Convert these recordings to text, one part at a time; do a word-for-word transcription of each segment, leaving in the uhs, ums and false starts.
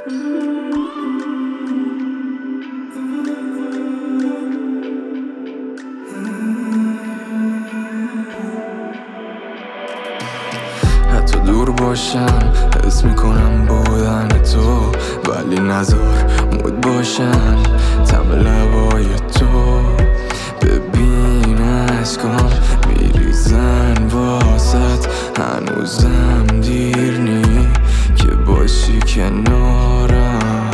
حتی دور باشم حس میکنم بودن تو، ولی نذار مود باشن تم لبای تو. ببین عشقام میریزن واسط، هنوزم دیر نی که باشی کنارم.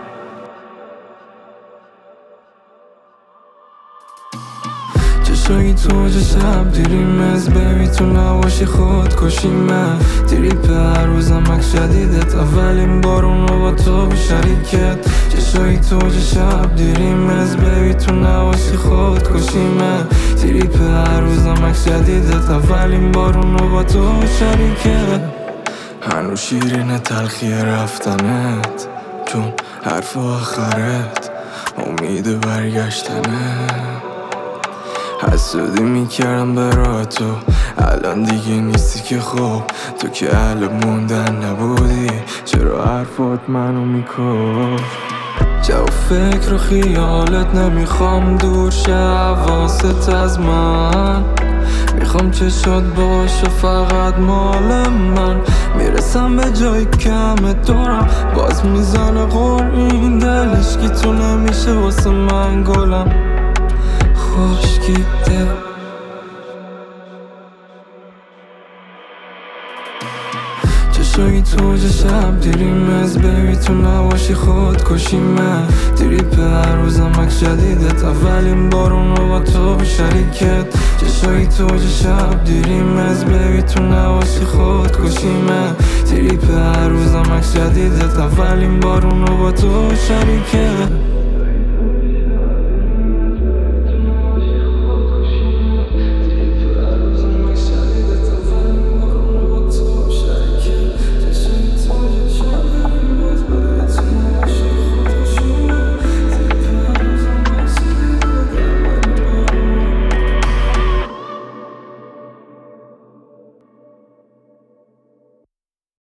چشایی تو چه شب دیریم از ببی تو نباشی خودکشیمه. تریپ هر روزم عکس جدیدت، اولین بارون رو با تو شریکت. چشایی تو چه شب دیریم از ببی تو نباشی خودکشیمه. تریپ هر روزم عکس جدیدت، اولین بارون رو با تو شریکت. هنوز شیرین تلخی رفتنت، چون حرف آخرت امید برگشتنه. حسودی میکردم برا تو، الان دیگه نیستی که خوب. تو که اهل موندن نبودی، چرا حرفات منو میکش؟ جو فکر و خیالت نمیخوام دور شه حواست از من. میخوام چشات باشه فقط مال من. میرسم به جای کم دورم، باز میزنه غور این دل. هیچکی تو نمیشه واسه من گلم خشکیده. چشایی تو چه شب دیریم از ببی تو نباشی خودکشیمه. تریپ هر روزم عکس جدیدت، اولین بارون رو با تو شریکت. چشایی تو چه شب دیریم از ببی تو نباشی خودکشیمه. تریپ هر روزم عکس جدیدت، اولین بارون رو با تو شریکت.